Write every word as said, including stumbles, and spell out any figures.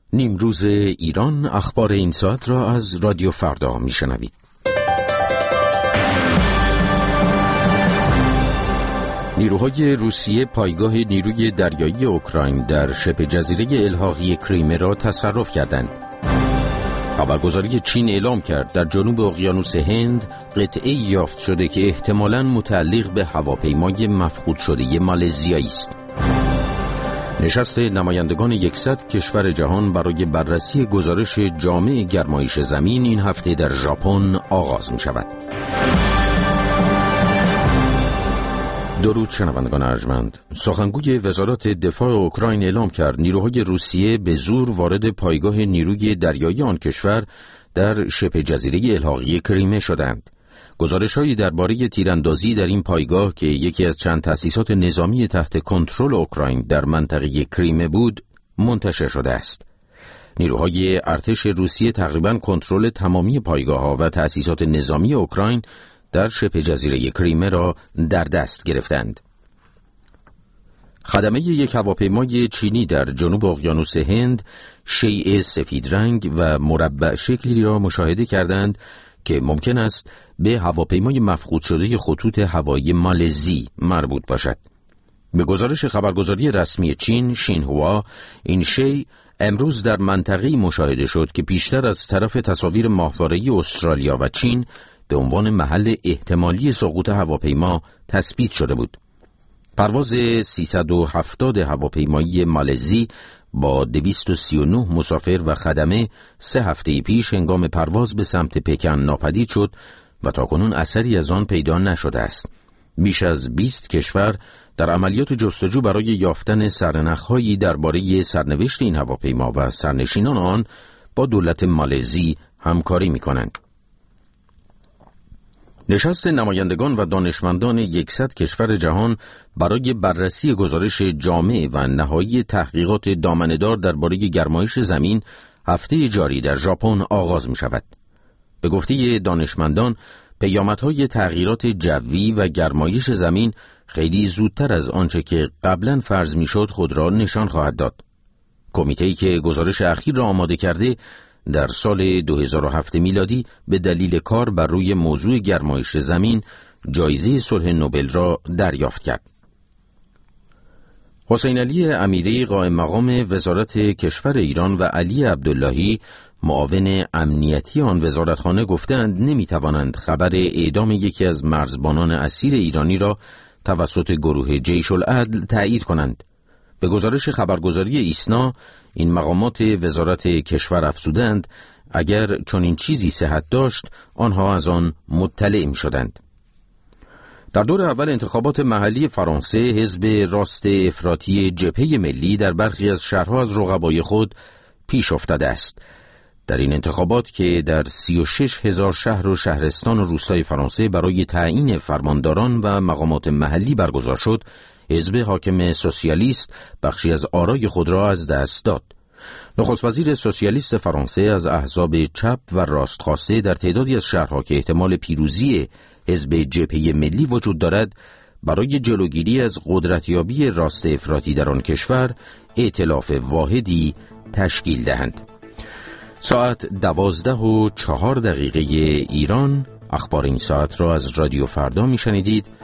نیمروز ایران، اخبار این ساعت را از رادیو فردا میشنوید. نیروهای روسیه پایگاه نیروی دریایی اوکراین در شبه جزیره الحاقی کریمه را تصرف کردند. خبرگزاری چین اعلام کرد در جنوب اقیانوس هند قطعه‌ای یافت شده که احتمالاً متعلق به هواپیمای مفقود شده مالزیایی است. نشست نمایندگان یکصد کشور جهان برای بررسی گزارش جامع گرمایش زمین این هفته در ژاپن آغاز می شود. درود شنوندگان ارجمند. سخنگوی وزارت دفاع اوکراین اعلام کرد نیروهای روسیه به زور وارد پایگاه نیروی دریایی آن کشور در شبه جزیره الحاقی کریمه شدند. گزارش‌هایی درباره تیراندازی در این پایگاه که یکی از چند تأسیسات نظامی تحت کنترل اوکراین در منطقه کریمه بود منتشر شده است. نیروهای ارتش روسیه تقریباً کنترل تمامی پایگاه‌ها و تأسیسات نظامی اوکراین در شبه جزیره کریمه را در دست گرفتند. خدمه یک هواپیمای چینی در جنوب اقیانوس هند شیء سفید رنگ و مربع شکلی را مشاهده کردند که ممکن است به هواپیمای مفقود شده خطوط هوایی مالزی مربوط باشد. به گزارش خبرگزاری رسمی چین شینهوا، این شیء امروز در منطقه‌ای مشاهده شد که پیشتر از طرف تصاویر ماهواره‌ای استرالیا و چین به عنوان محل احتمالی سقوط هواپیما تثبیت شده بود. پرواز سیصد و هفتاد هواپیمایی مالزی با دویست و سی و نه مسافر و خدمه سه هفته پیش هنگام پرواز به سمت پکن ناپدید شد و تاکنون اثری از آن پیدا نشده است. بیش از بیست کشور در عملیات جستجو برای یافتن سرنخ‌هایی درباره سرنوشت این هواپیما و سرنشینان آن با دولت مالزی همکاری می‌کنند. نشست نمایندگان و دانشمندان یکصد کشور جهان برای بررسی گزارش جامع و نهایی تحقیقات دامنه‌دار درباره گرمایش زمین هفته جاری در ژاپن آغاز می شود. به گفته دانشمندان، پیامدهای تغییرات جوی و گرمایش زمین خیلی زودتر از آنچه که قبلا فرض می شد خود را نشان خواهد داد. کمیته‌ای که گزارش اخیر را آماده کرده در سال دو هزار و هفت میلادی به دلیل کار بر روی موضوع گرمایش زمین جایزه صلح نوبل را دریافت کرد. حسین علی امیری قائم مقام وزارت کشور ایران و علی عبداللهی معاون امنیتی آن وزارتخانه گفتند نمیتوانند خبر اعدام یکی از مرزبانان اسیر ایرانی را توسط گروه جیش العدل تایید کنند. به گزارش خبرگزاری ایسنا، این مقامات وزارت کشور افزودند اگر چنین چیزی صحت داشت آنها از آن مطلع می شدند. در دور اول انتخابات محلی فرانسه، حزب راست افراطی جبهه ملی در برخی از شهرها از رقبای خود پیش افتاده است. در این انتخابات که در سی و شش هزار شهر و شهرستان و روستای فرانسه برای تعیین فرمانداران و مقامات محلی برگزار شد، حزب حاکم سوسیالیست بخشی از آرای خود را از دست داد. نخست وزیر سوسیالیست فرانسه از احزاب چپ و راستخواسته در تعدادی از شهرها که احتمال پیروزی حزب جبهه ملی وجود دارد، برای جلوگیری از قدرتیابی راست افراطی در آن کشور ائتلاف واحدی تشکیل دهند. ساعت دوازده و چهار دقیقه ایران، اخبار این ساعت را از رادیو فردا می شنیدید